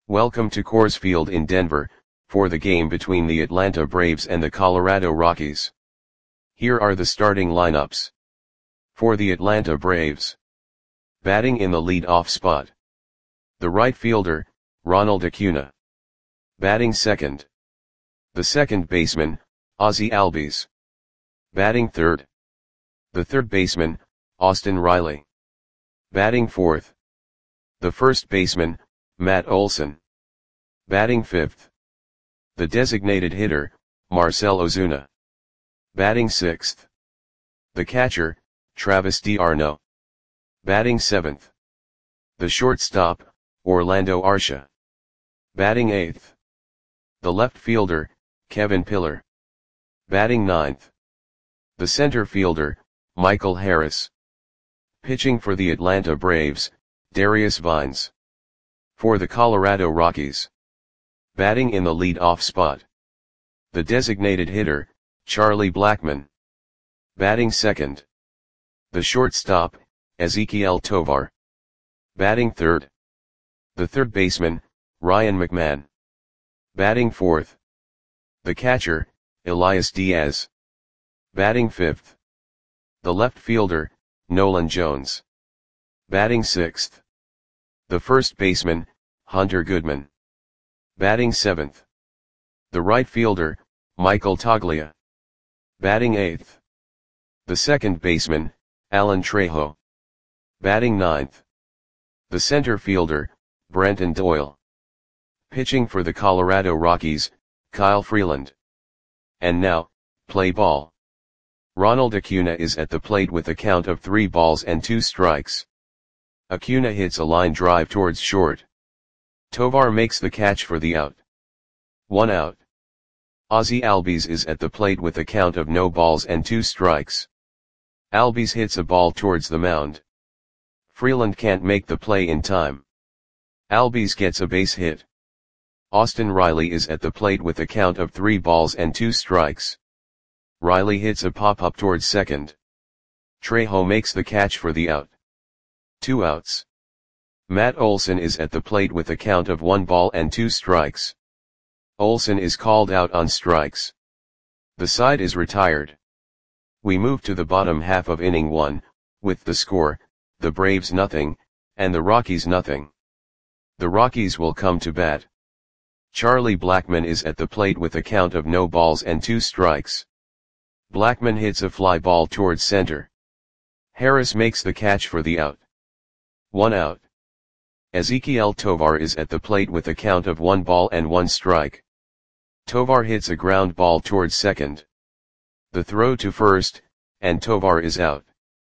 Welcome to Coors Field in Denver, for the game between the Atlanta Braves and the Colorado Rockies. Here are the starting lineups. For the Atlanta Braves. Batting in the lead-off spot. The right fielder, Ronald Acuna. Batting second. The second baseman, Ozzie Albies. Batting third. The third baseman, Austin Riley. Batting fourth. The first baseman, Matt Olson. Batting fifth. The designated hitter, Marcell Ozuna. Batting sixth. The catcher, Travis d'Arnaud. Batting seventh. The shortstop, Orlando Arcia. Batting eighth. The left fielder, Kevin Pillar. Batting ninth. The center fielder, Michael Harris. Pitching for the Atlanta Braves, Darius Vines. For the Colorado Rockies. Batting in the lead-off spot. The designated hitter, Charlie Blackmon. Batting second. The shortstop, Ezequiel Tovar. Batting third. The third baseman, Ryan McMahon. Batting fourth. The catcher, Elias Diaz. Batting fifth. The left fielder, Nolan Jones. Batting sixth. The first baseman, Hunter Goodman. Batting seventh. The right fielder, Michael Toglia. Batting eighth. The second baseman, Alan Trejo. Batting ninth. The center fielder, Brenton Doyle. Pitching for the Colorado Rockies, Kyle Freeland. And now, play ball. Ronald Acuna is at the plate with a count of 3 balls and 2 strikes. Acuna hits a line drive towards short. Tovar makes the catch for the out. 1 out. Ozzie Albies is at the plate with a count of no balls and 2 strikes. Albies hits a ball towards the mound. Freeland can't make the play in time. Albies gets a base hit. Austin Riley is at the plate with a count of 3 balls and 2 strikes. Riley hits a pop-up towards second. Trejo makes the catch for the out. 2 outs. Matt Olson is at the plate with a count of 1 ball and 2 strikes. Olson is called out on strikes. The side is retired. We move to the bottom half of inning 1, with the score, the Braves nothing, and the Rockies nothing. The Rockies will come to bat. Charlie Blackmon is at the plate with a count of no balls and 2 strikes. Blackmon hits a fly ball towards center. Harris makes the catch for the out. 1 out. Ezequiel Tovar is at the plate with a count of 1 ball and 1 strike. Tovar hits a ground ball towards second. The throw to first, and Tovar is out.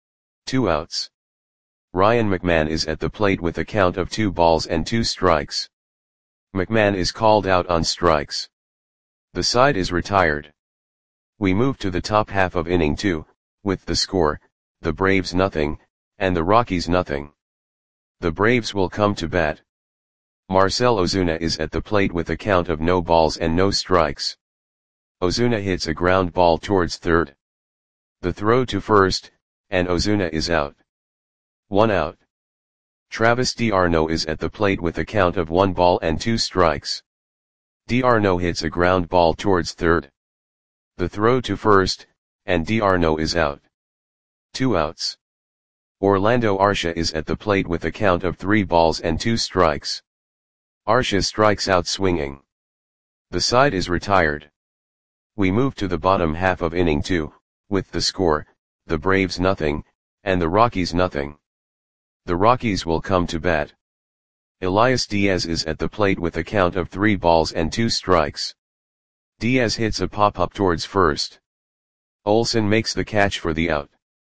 2 outs. Ryan McMahon is at the plate with a count of 2 balls and 2 strikes. McMahon is called out on strikes. The side is retired. We move to the top half of inning 2, with the score, the Braves nothing, and the Rockies nothing. The Braves will come to bat. Marcell Ozuna is at the plate with a count of no balls and no strikes. Ozuna hits a ground ball towards third. The throw to first, and Ozuna is out. 1 out. Travis d'Arnaud is at the plate with a count of 1 ball and 2 strikes. d'Arnaud hits a ground ball towards third. The throw to first, and d'Arnaud is out. 2 outs. Orlando Arcia is at the plate with a count of 3 balls and 2 strikes. Arcia strikes out swinging. The side is retired. We move to the bottom half of inning 2, with the score, the Braves nothing, and the Rockies nothing. The Rockies will come to bat. Elias Diaz is at the plate with a count of 3 balls and 2 strikes. Diaz hits a pop-up towards first. Olson makes the catch for the out.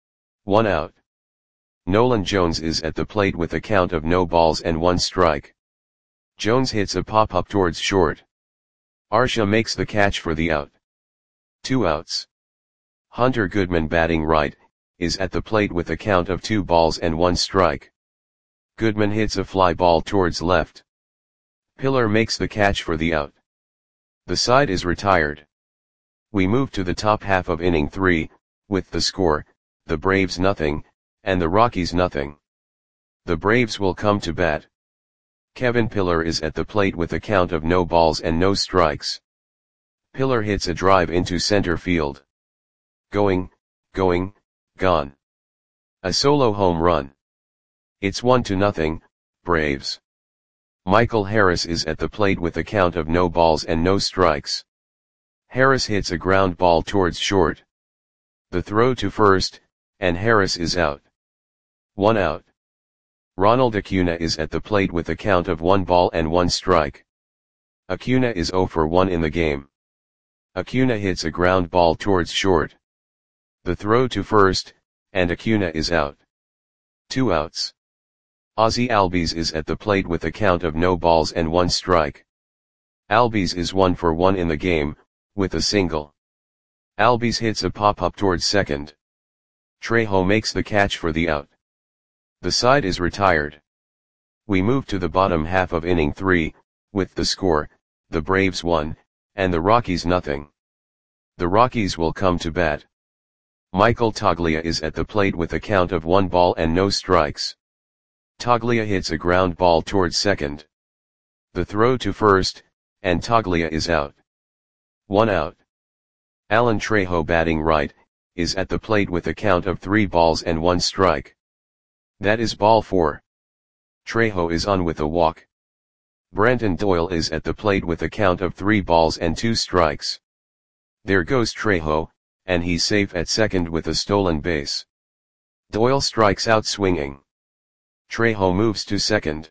1 out. Nolan Jones is at the plate with a count of no balls and 1 strike. Jones hits a pop-up towards short. Arcia makes the catch for the out. 2 outs. Hunter Goodman, batting right, is at the plate with a count of 2 balls and 1 strike. Goodman hits a fly ball towards left. Pillar makes the catch for the out. The side is retired. We move to the top half of inning 3, with the score, the Braves nothing, and the Rockies nothing. The Braves will come to bat. Kevin Pillar is at the plate with a count of no balls and no strikes. Pillar hits a drive into center field. Going, gone. A solo home run. It's 1-0, Braves. Michael Harris is at the plate with a count of no balls and no strikes. Harris hits a ground ball towards short. The throw to first, and Harris is out. 1 out. Ronald Acuna is at the plate with a count of 1 ball and 1 strike. Acuna is 0 for 1 in the game. Acuna hits a ground ball towards short. The throw to first, and Acuna is out. 2 outs. Ozzie Albies is at the plate with a count of no balls and 1 strike. Albies is 1 for 1 in the game, with a single. Albies hits a pop-up towards second. Trejo makes the catch for the out. The side is retired. We move to the bottom half of inning 3, with the score, the Braves 1, and the Rockies nothing. The Rockies will come to bat. Michael Toglia is at the plate with a count of 1 ball and no strikes. Toglia hits a ground ball towards second. The throw to first, and Toglia is out. 1 out. Alan Trejo, batting right, is at the plate with a count of 3 balls and 1 strike. That is ball 4. Trejo is on with a walk. Brenton Doyle is at the plate with a count of 3 balls and 2 strikes. There goes Trejo, and he's safe at second with a stolen base. Doyle strikes out swinging. Trejo moves to second.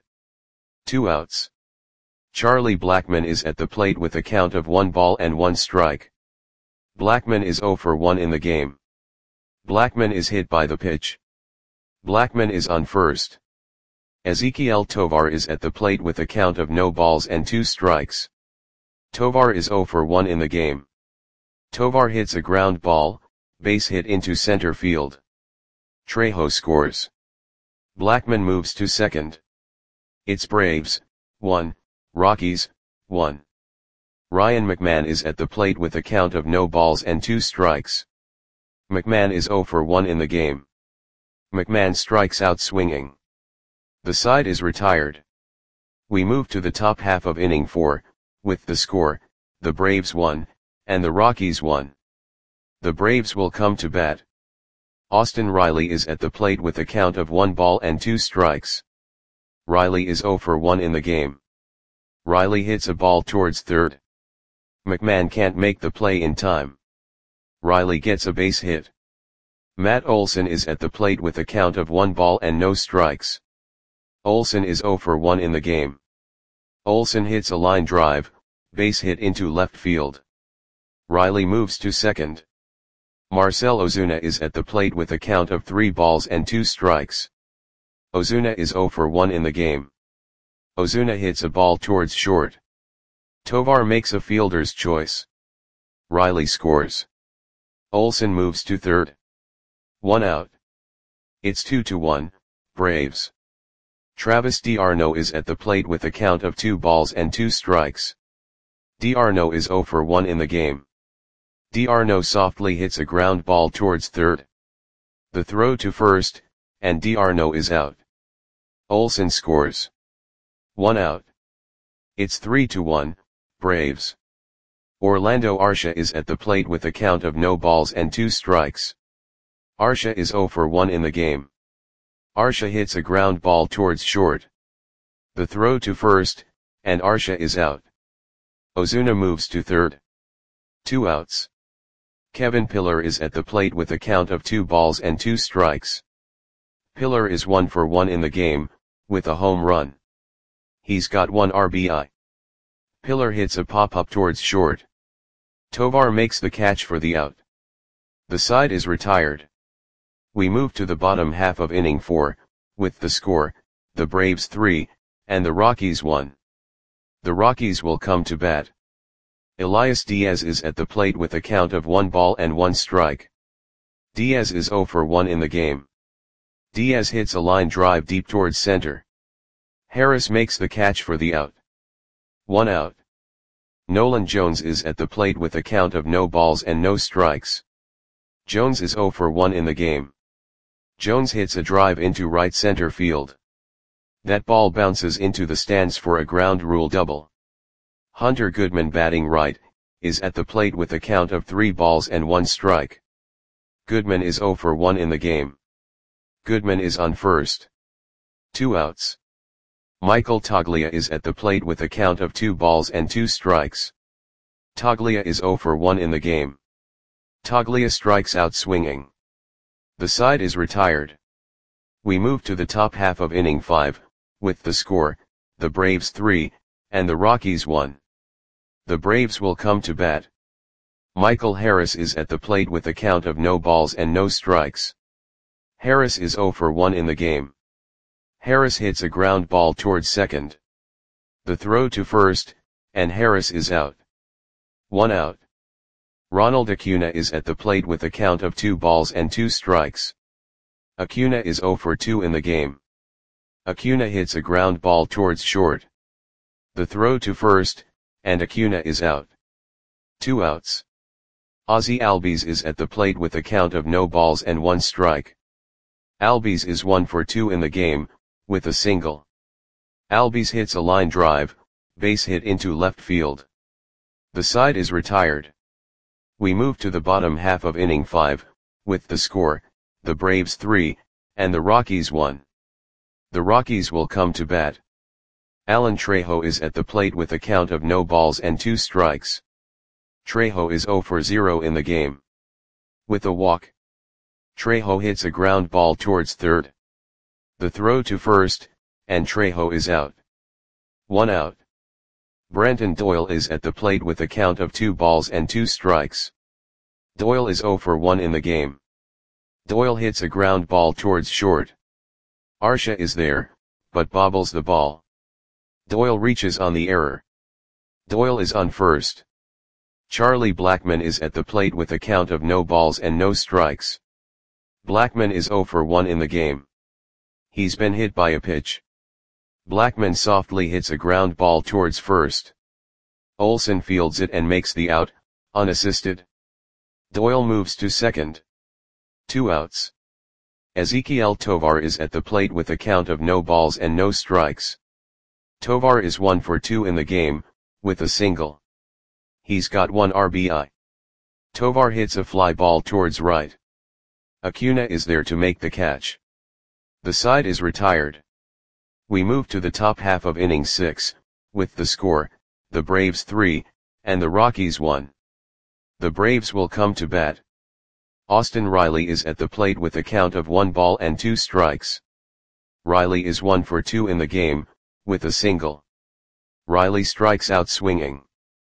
2 outs. Charlie Blackmon is at the plate with a count of 1 ball and 1 strike. Blackmon is 0 for 1 in the game. Blackmon is hit by the pitch. Blackmon is on first. Ezequiel Tovar is at the plate with a count of no balls and 2 strikes. Tovar is 0 for 1 in the game. Tovar hits a ground ball, base hit into center field. Trejo scores. Blackmon moves to second. It's Braves, 1, Rockies, 1. Ryan McMahon is at the plate with a count of no balls and 2 strikes. McMahon is 0 for 1 in the game. McMahon strikes out swinging. The side is retired. We move to the top half of inning 4, with the score, the Braves 1, and the Rockies 1. The Braves will come to bat. Austin Riley is at the plate with a count of 1 ball and 2 strikes. Riley is 0 for 1 in the game. Riley hits a ball towards third. McMahon can't make the play in time. Riley gets a base hit. Matt Olson is at the plate with a count of 1 ball and no strikes. Olson is 0 for 1 in the game. Olson hits a line drive, base hit into left field. Riley moves to second. Marcell Ozuna is at the plate with a count of 3 balls and 2 strikes. Ozuna is 0 for 1 in the game. Ozuna hits a ball towards short. Tovar makes a fielder's choice. Riley scores. Olson moves to third. 1 out. It's 2-1, Braves. Travis d'Arnaud is at the plate with a count of 2 balls and 2 strikes. d'Arnaud is 0 for 1 in the game. d'Arnaud softly hits a ground ball towards third. The throw to first, and d'Arnaud is out. Olson scores. 1 out. It's 3-1, Braves. Orlando Arcia is at the plate with a count of no balls and 2 strikes. Arcia is 0 for 1 in the game. Arcia hits a ground ball towards short. The throw to first, and Arcia is out. Ozuna moves to third. 2 outs. Kevin Pillar is at the plate with a count of 2 balls and 2 strikes. Pillar is 1 for 1 in the game, with a home run. He's got 1 RBI. Pillar hits a pop-up towards short. Tovar makes the catch for the out. The side is retired. We move to the bottom half of inning 4, with the score, the Braves 3, and the Rockies 1. The Rockies will come to bat. Elias Diaz is at the plate with a count of 1 ball and 1 strike. Diaz is 0 for 1 in the game. Diaz hits a line drive deep towards center. Harris makes the catch for the out. 1 out. Nolan Jones is at the plate with a count of no balls and no strikes. Jones is 0 for 1 in the game. Jones hits a drive into right center field. That ball bounces into the stands for a ground rule double. Hunter Goodman, batting right, is at the plate with a count of 3 balls and 1 strike. Goodman is 0 for 1 in the game. Goodman is on first. 2 outs. Michael Toglia is at the plate with a count of 2 balls and 2 strikes. Toglia is 0 for 1 in the game. Toglia strikes out swinging. The side is retired. We move to the top half of inning 5, with the score, the Braves 3, and the Rockies 1. The Braves will come to bat. Michael Harris is at the plate with a count of no balls and no strikes. Harris is 0 for 1 in the game. Harris hits a ground ball towards second. The throw to first, and Harris is out. 1 out. Ronald Acuna is at the plate with a count of 2 balls and 2 strikes. Acuna is 0 for 2 in the game. Acuna hits a ground ball towards short. The throw to first, and Acuna is out. 2 outs. Ozzie Albies is at the plate with a count of no balls and 1 strike. Albies is 1 for 2 in the game, with a single. Albies hits a line drive, base hit into left field. The side is retired. We move to the bottom half of inning 5, with the score, the Braves 3, and the Rockies 1. The Rockies will come to bat. Alan Trejo is at the plate with a count of no balls and 2 strikes. Trejo is 0 for 0 in the game. With a walk. Trejo hits a ground ball towards third. The throw to first, and Trejo is out. 1 out. Brenton Doyle is at the plate with a count of 2 balls and 2 strikes. Doyle is 0 for 1 in the game. Doyle hits a ground ball towards short. Arcia is there, but bobbles the ball. Doyle reaches on the error. Doyle is on first. Charlie Blackmon is at the plate with a count of no balls and no strikes. Blackmon is 0 for 1 in the game. He's been hit by a pitch. Blackmon softly hits a ground ball towards first. Olsen fields it and makes the out, unassisted. Doyle moves to second. 2 outs. Ezequiel Tovar is at the plate with a count of no balls and no strikes. Tovar is 1 for 2 in the game, with a single. He's got 1 RBI. Tovar hits a fly ball towards right. Acuna is there to make the catch. The side is retired. We move to the top half of inning 6, with the score, the Braves 3, and the Rockies 1. The Braves will come to bat. Austin Riley is at the plate with a count of 1 ball and 2 strikes. Riley is 1 for 2 in the game, with a single. Riley strikes out swinging.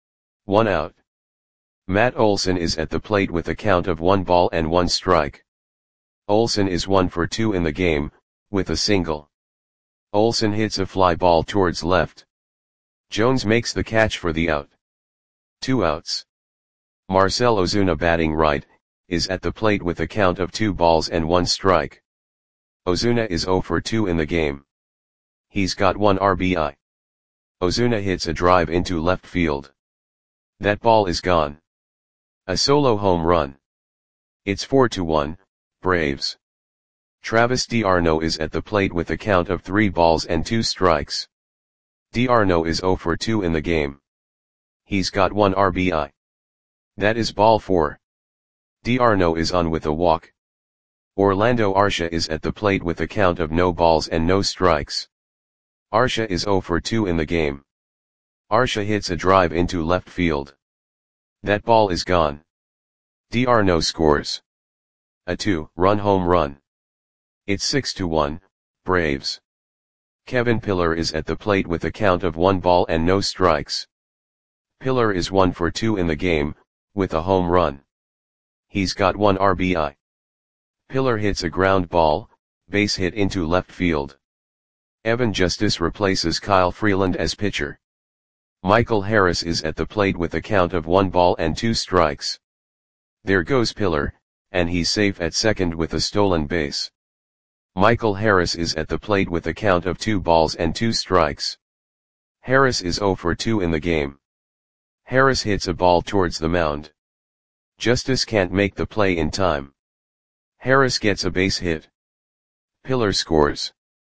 1 out. Matt Olson is at the plate with a count of 1 ball and 1 strike. Olson is 1 for 2 in the game, with a single. Olson hits a fly ball towards left. Jones makes the catch for the out. 2 outs. Marcell Ozuna, batting right, is at the plate with a count of 2 balls and 1 strike. Ozuna is 0 for 2 in the game. He's got 1 RBI. Ozuna hits a drive into left field. That ball is gone. A solo home run. It's 4-1, Braves. Travis d'Arnaud is at the plate with a count of 3 balls and 2 strikes. d'Arnaud is 0 for 2 in the game. He's got 1 RBI. That is ball 4. d'Arnaud is on with a walk. Orlando Arcia is at the plate with a count of no balls and no strikes. Arcia is 0 for 2 in the game. Arcia hits a drive into left field. That ball is gone. d'Arnaud scores a 2-run home run. It's 6-1, Braves. Kevin Pillar is at the plate with a count of 1 ball and no strikes. Pillar is 1 for 2 in the game, with a home run. He's got 1 RBI. Pillar hits a ground ball, base hit into left field. Evan Justice replaces Kyle Freeland as pitcher. Michael Harris is at the plate with a count of 1 ball and 2 strikes. There goes Pillar, and he's safe at second with a stolen base. Michael Harris is at the plate with a count of 2 balls and 2 strikes. Harris is 0 for 2 in the game. Harris hits a ball towards the mound. Justice can't make the play in time. Harris gets a base hit. Pillar scores.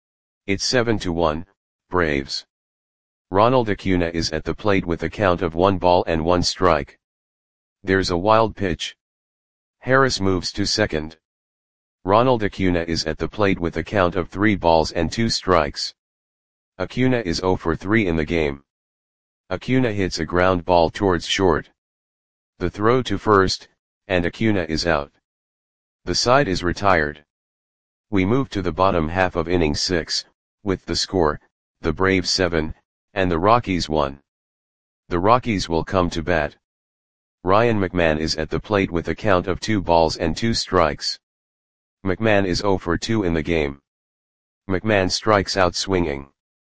It's 7-1, Braves. Ronald Acuna is at the plate with a count of 1 ball and 1 strike. There's a wild pitch. Harris moves to second. Ronald Acuna is at the plate with a count of 3 balls and 2 strikes. Acuna is 0 for 3 in the game. Acuna hits a ground ball towards short. The throw to first, and Acuna is out. The side is retired. We move to the bottom half of inning 6, with the score, the Braves 7, and the Rockies 1. The Rockies will come to bat. Ryan McMahon is at the plate with a count of 2 balls and 2 strikes. McMahon is 0 for 2 in the game. McMahon strikes out swinging.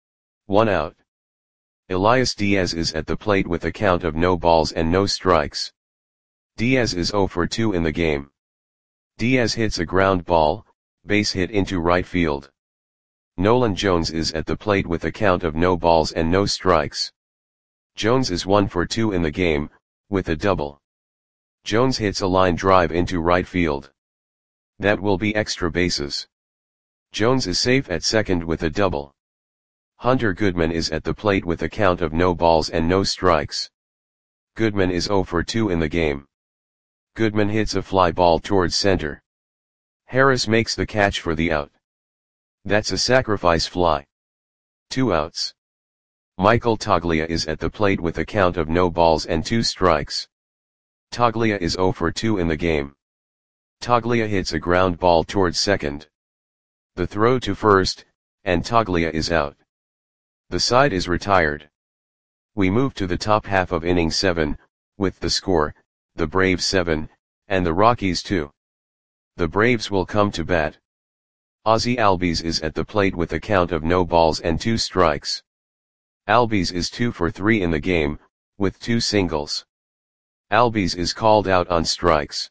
1 out. Elias Diaz is at the plate with a count of no balls and no strikes. Diaz is 0 for 2 in the game. Diaz hits a ground ball, base hit into right field. Nolan Jones is at the plate with a count of no balls and no strikes. Jones is 1 for 2 in the game, with a double. Jones hits a line drive into right field. That will be extra bases. Jones is safe at second with a double. Hunter Goodman is at the plate with a count of no balls and no strikes. Goodman is 0 for 2 in the game. Goodman hits a fly ball towards center. Harris makes the catch for the out. That's a sacrifice fly. 2 outs. Michael Toglia is at the plate with a count of no balls and 2 strikes. Toglia is 0 for 2 in the game. Toglia hits a ground ball towards second. The throw to first, and Toglia is out. The side is retired. We move to the top half of inning 7, with the score, the Braves 7, and the Rockies 2. The Braves will come to bat. Ozzie Albies is at the plate with a count of no balls and 2 strikes. Albies is 2 for 3 in the game, with 2 singles. Albies is called out on strikes.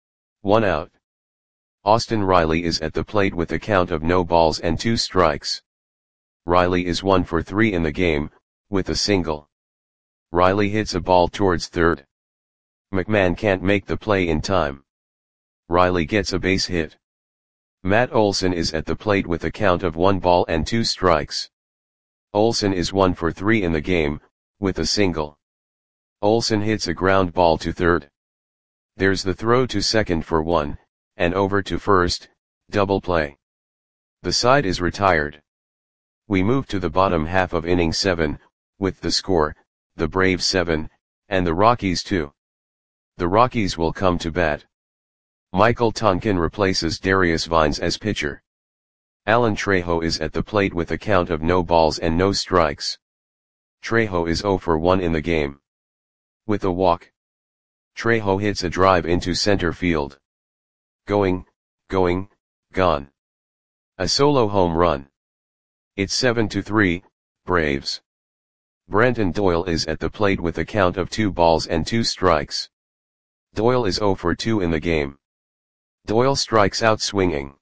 1 out. Austin Riley is at the plate with a count of no balls and 2 strikes. Riley is 1 for 3 in the game, with a single. Riley hits a ball towards third. McMahon can't make the play in time. Riley gets a base hit. Matt Olson is at the plate with a count of 1 ball and 2 strikes. Olson is 1 for 3 in the game, with a single. Olson hits a ground ball to third. There's the throw to second for 1, and over to first, double play. The side is retired. We move to the bottom half of inning 7, with the score, the Braves 7, and the Rockies 2. The Rockies will come to bat. Michael Tonkin replaces Darius Vines as pitcher. Alan Trejo is at the plate with a count of no balls and no strikes. Trejo is 0 for 1 in the game. With a walk. Trejo hits a drive into center field. Going, gone. A solo home run. It's 7-3, Braves. Brenton Doyle is at the plate with a count of 2 balls and 2 strikes. Doyle is 0 for 2 in the game. Doyle strikes out swinging.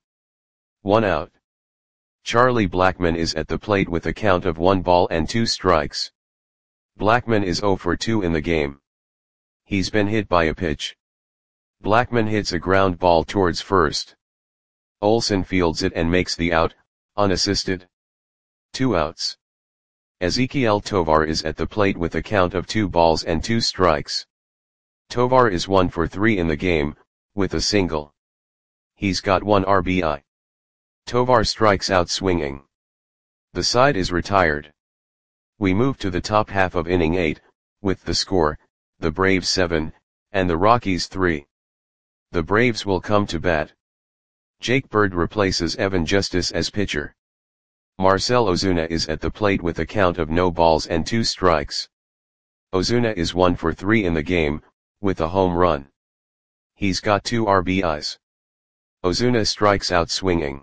1 out. Charlie Blackmon is at the plate with a count of 1 ball and 2 strikes. Blackmon is 0 for 2 in the game. He's been hit by a pitch. Blackmon hits a ground ball towards first. Olson fields it and makes the out, unassisted. 2 outs. Ezequiel Tovar is at the plate with a count of 2 balls and 2 strikes. Tovar is 1 for 3 in the game, with a single. He's got 1 RBI. Tovar strikes out swinging. The side is retired. We move to the top half of inning 8, with the score, the Braves 7, and the Rockies 3. The Braves will come to bat. Jake Bird replaces Evan Justice as pitcher. Marcell Ozuna is at the plate with a count of no balls and 2 strikes. Ozuna is 1 for 3 in the game, with a home run. He's got 2 RBIs. Ozuna strikes out swinging.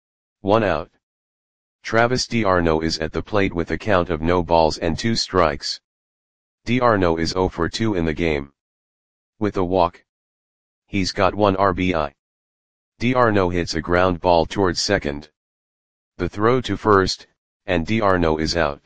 1 out. Travis d'Arnaud is at the plate with a count of no balls and 2 strikes. d'Arnaud is 0 for 2 in the game. With a walk. He's got 1 RBI. d'Arnaud hits a ground ball towards second. The throw to first, and d'Arnaud is out.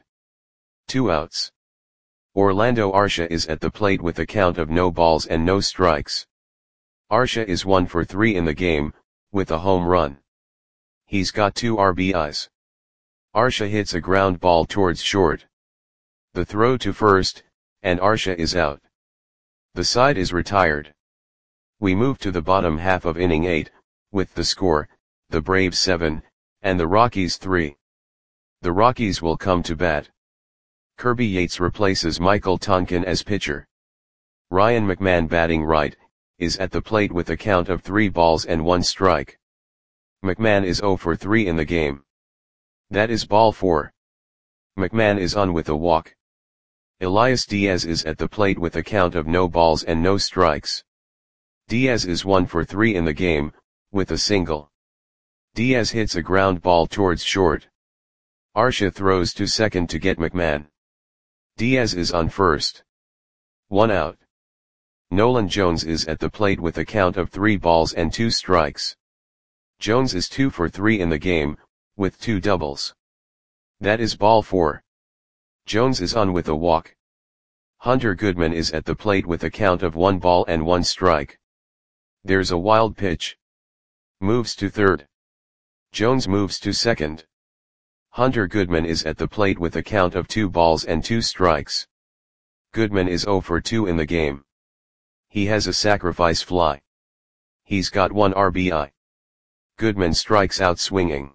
2 outs. Orlando Arcia is at the plate with a count of no balls and no strikes. Arcia is 1 for 3 in the game, with a home run. He's got 2 RBIs. Arcia hits a ground ball towards short. The throw to first, and Arcia is out. The side is retired. We move to the bottom half of inning 8, with the score, the Braves 7, and the Rockies 3. The Rockies will come to bat. Kirby Yates replaces Michael Tonkin as pitcher. Ryan McMahon, batting right, is at the plate with a count of 3 balls and 1 strike. McMahon is 0 for 3 in the game. That is ball 4. McMahon is on with a walk. Elias Diaz is at the plate with a count of no balls and no strikes. Diaz is 1 for 3 in the game, with a single. Diaz hits a ground ball towards short. Arcia throws to second to get McMahon. Diaz is on first. 1 out. Nolan Jones is at the plate with a count of 3 balls and 2 strikes. Jones is 2 for 3 in the game, with 2 doubles. That is ball 4. Jones is on with a walk. Hunter Goodman is at the plate with a count of 1 ball and 1 strike. There's a wild pitch. Moves to third. Jones moves to second. Hunter Goodman is at the plate with a count of 2 balls and 2 strikes. Goodman is 0 for 2 in the game. He has a sacrifice fly. He's got 1 RBI. Goodman strikes out swinging.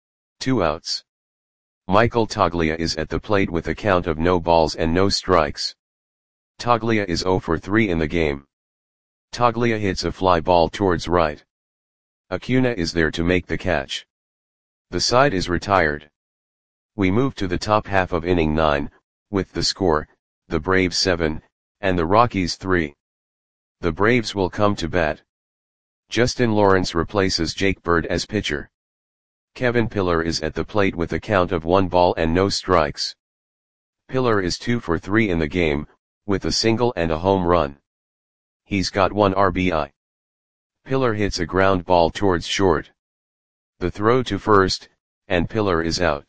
2 outs. Michael Toglia is at the plate with a count of no balls and no strikes. Toglia is 0 for 3 in the game. Toglia hits a fly ball towards right. Acuna is there to make the catch. The side is retired. We move to the top half of inning 9, with the score, the Braves 7, and the Rockies 3. The Braves will come to bat. Justin Lawrence replaces Jake Bird as pitcher. Kevin Pillar is at the plate with a count of 1 ball and no strikes. Pillar is 2 for 3 in the game, with a single and a home run. He's got 1 RBI. Pillar hits a ground ball towards short. The throw to first, and Pillar is out.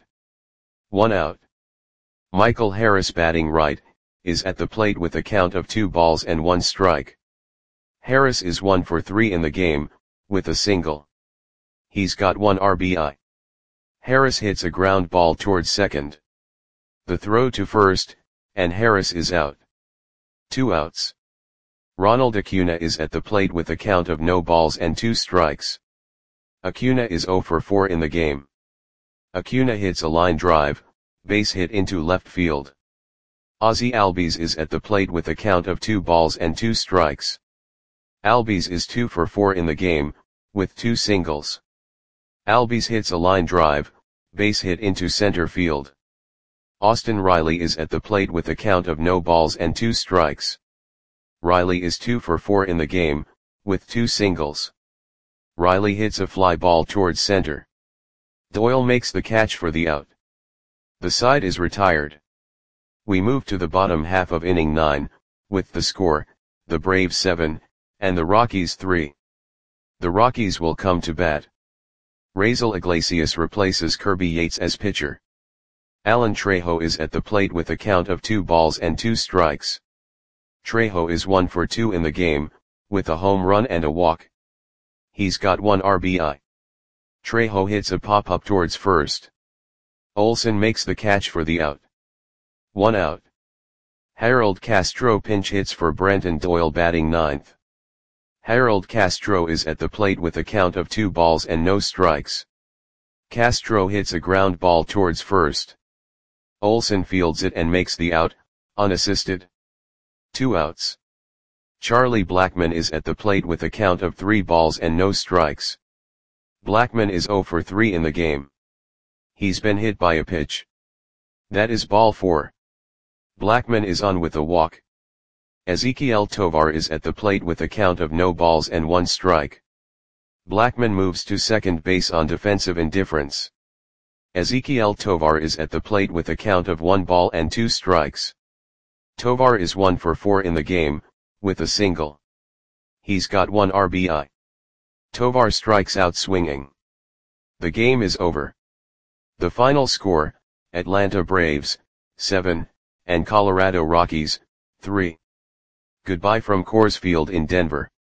1 out. Michael Harris, batting right, is at the plate with a count of 2 balls and 1 strike. Harris is 1 for 3 in the game, with a single. He's got 1 RBI. Harris hits a ground ball towards second. The throw to first, and Harris is out. 2 outs. Ronald Acuna is at the plate with a count of no balls and 2 strikes. Acuna is 0 for 4 in the game. Acuna hits a line drive, base hit into left field. Ozzie Albies is at the plate with a count of 2 balls and 2 strikes. Albies is 2 for 4 in the game, with 2 singles. Albies hits a line drive, base hit into center field. Austin Riley is at the plate with a count of no balls and 2 strikes. Riley is 2 for 4 in the game, with 2 singles. Riley hits a fly ball towards center. Doyle makes the catch for the out. The side is retired. We move to the bottom half of inning 9, with the score, the Braves 7, and the Rockies 3. The Rockies will come to bat. Raisel Iglesias replaces Kirby Yates as pitcher. Alan Trejo is at the plate with a count of 2 balls and 2 strikes. Trejo is 1 for 2 in the game, with a home run and a walk. He's got 1 RBI. Trejo hits a pop-up towards first. Olsen makes the catch for the out. 1 out. Harold Castro pinch hits for Brenton Doyle, batting ninth. Harold Castro is at the plate with a count of 2 balls and no strikes. Castro hits a ground ball towards first. Olsen fields it and makes the out, unassisted. 2 outs. Charlie Blackmon is at the plate with a count of 3 balls and no strikes. Blackmon is 0 for 3 in the game. He's been hit by a pitch. That is ball 4. Blackmon is on with a walk. Ezequiel Tovar is at the plate with a count of no balls and 1 strike. Blackmon moves to second base on defensive indifference. Ezequiel Tovar is at the plate with a count of 1 ball and 2 strikes. Tovar is 1 for 4 in the game, with a single. He's got 1 RBI. Tovar strikes out swinging. The game is over. The final score, Atlanta Braves, 7, and Colorado Rockies, 3. Goodbye from Coors Field in Denver.